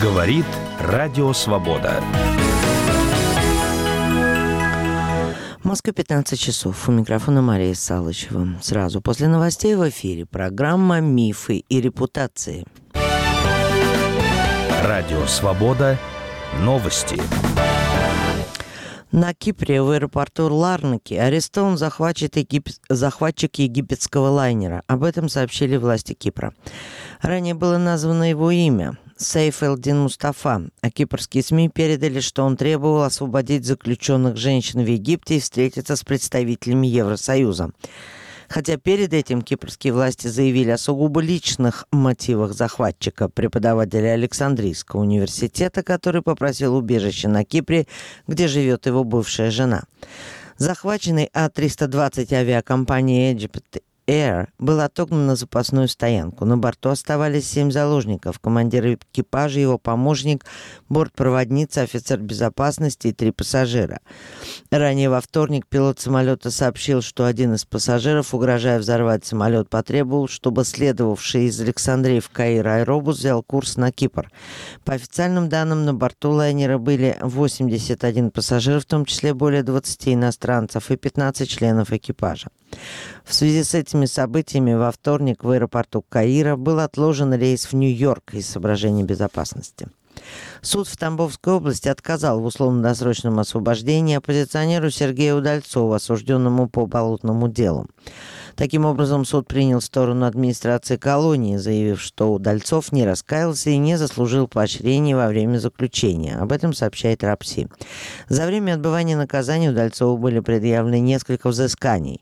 Говорит Радио Свобода. В Москве 15 часов. У микрофона Мария Салычева. Сразу после новостей в эфире программа «Мифы и репутации». Радио Свобода. Новости. На Кипре в аэропорту Ларнаки арестован захватчик египетского лайнера. Об этом сообщили власти Кипра. Ранее было названо его имя – Сейф эл-Дин Мустафа, а кипрские СМИ передали, что он требовал освободить заключенных женщин в Египте и встретиться с представителями Евросоюза. Хотя перед этим кипрские власти заявили о сугубо личных мотивах захватчика, преподавателя Александрийского университета, который попросил убежище на Кипре, где живет его бывшая жена. Захваченный А-320 авиакомпании Egypt Air был отогнан на запасную стоянку. На борту оставались 7 заложников: командир экипажа, его помощник, бортпроводница, офицер безопасности и 3 пассажира. Ранее во вторник пилот самолета сообщил, что один из пассажиров, угрожая взорвать самолет, потребовал, чтобы следовавший из Александрии в Каир аэробус взял курс на Кипр. По официальным данным, на борту лайнера были 81 пассажир, в том числе более 20 иностранцев и 15 членов экипажа. В связи с этими событиями во вторник в аэропорту Каира был отложен рейс в Нью-Йорк из соображений безопасности. Суд в Тамбовской области отказал в условно-досрочном освобождении оппозиционеру Сергею Удальцову, осужденному по болотному делу. Таким образом, суд принял сторону администрации колонии, заявив, что Удальцов не раскаялся и не заслужил поощрения во время заключения. Об этом сообщает РАПСИ. За время отбывания наказания Удальцову были предъявлены несколько взысканий.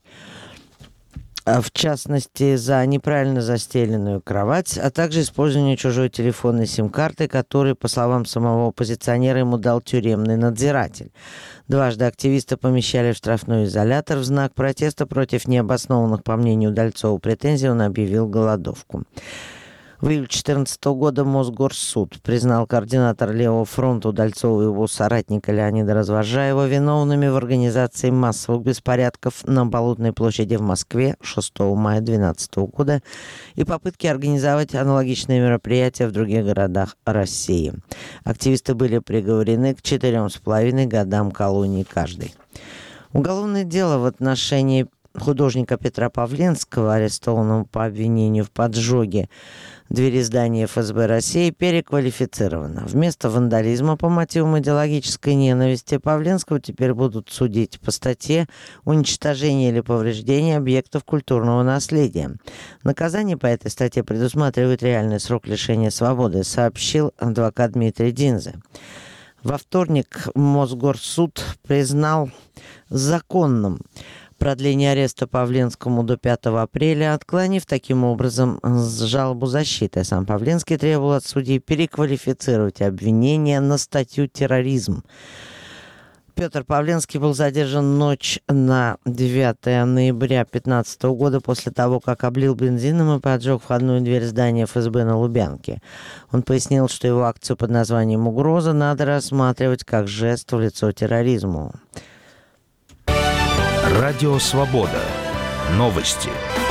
В частности, за неправильно застеленную кровать, а также использование чужой телефонной сим-карты, которую, по словам самого оппозиционера, ему дал тюремный надзиратель. Дважды активиста помещали в штрафной изолятор в знак протеста против необоснованных, по мнению Удальцова, претензий. Он объявил голодовку. В июле 2014 года Мосгорсуд признал координатора Левого фронта Удальцова и его соратника Леонида Развозжаева виновными в организации массовых беспорядков на Болотной площади в Москве 6 мая 2012 года и попытки организовать аналогичные мероприятия в других городах России. Активисты были приговорены к 4,5 годам колонии каждый. Уголовное дело в отношении художника Петра Павленского, арестованного по обвинению в поджоге двери здания ФСБ России, переквалифицировано. Вместо вандализма по мотивам идеологической ненависти Павленского теперь будут судить по статье «Уничтожение или повреждение объектов культурного наследия». Наказание по этой статье предусматривает реальный срок лишения свободы, сообщил адвокат Дмитрий Динзе. Во вторник Мосгорсуд признал законным продление ареста Павленскому до 5 апреля, отклонив таким образом жалобу защиты. Сам Павленский требовал от судьи переквалифицировать обвинение на статью «терроризм». Петр Павленский был задержан ночь на 9 ноября 2015 года после того, как облил бензином и поджег входную дверь здания ФСБ на Лубянке. Он пояснил, что его акцию под названием «Угроза» надо рассматривать как жест в лицо терроризму. Радио Свобода. Новости.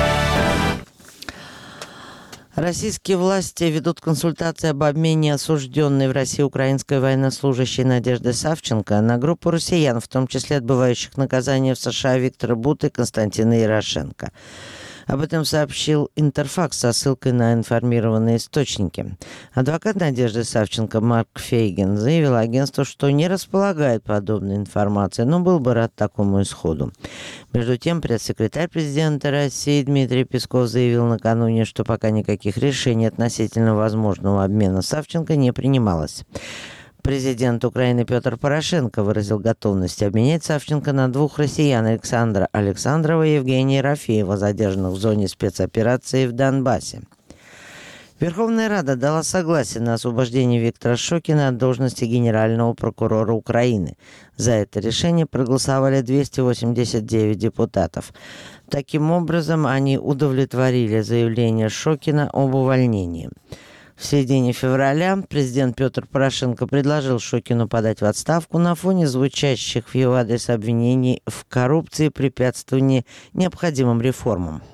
Российские власти ведут консультации об обмене осужденной в России украинской военнослужащей Надежды Савченко на группу россиян, в том числе отбывающих наказание в США, Виктора Буты и Константина Ярошенко. Об этом сообщил Интерфакс со ссылкой на информированные источники. Адвокат Надежды Савченко Марк Фейгин заявил агентству, что не располагает подобной информацией, но был бы рад такому исходу. Между тем, пресс-секретарь президента России Дмитрий Песков заявил накануне, что пока никаких решений относительно возможного обмена Савченко не принималось. Президент Украины Петр Порошенко выразил готовность обменять Савченко на 2 россиян: Александра Александрова и Евгения Ерофеева, задержанных в зоне спецоперации в Донбассе. Верховная Рада дала согласие на освобождение Виктора Шокина от должности генерального прокурора Украины. За это решение проголосовали 289 депутатов. Таким образом, они удовлетворили заявление Шокина об увольнении. В середине февраля президент Петр Порошенко предложил Шокину подать в отставку на фоне звучащих в его адрес обвинений в коррупции и препятствовании необходимым реформам.